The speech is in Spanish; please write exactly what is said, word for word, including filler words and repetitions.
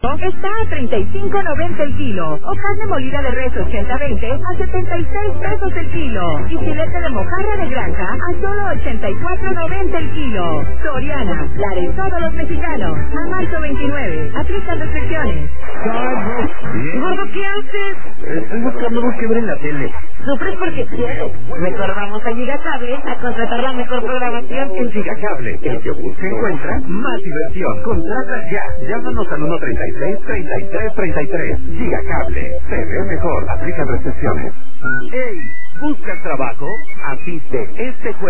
Está a treinta y cinco noventa el kilo. O carne molida de res ochenta veinte a setenta y seis pesos el kilo. Y filete de mojarra de granja a solo ochenta y cuatro noventa el kilo. Soriana, la de todos los mexicanos. A marzo veintinueve. Aplican restricciones. Gordo, ¿qué haces? Estoy buscando algo que ver en la tele. Sufres porque quieres. Mejor vamos a Gigacable a contratar la mejor programación. En Gigacable, el yogur se encuentra más diversión. Contrata ya. Llámanos al uno treinta y seis, treinta y tres, treinta y tres. Gigacable. Se ve mejor. Aplican restricciones. ¡Ey! ¿Buscas trabajo? Asiste este jueves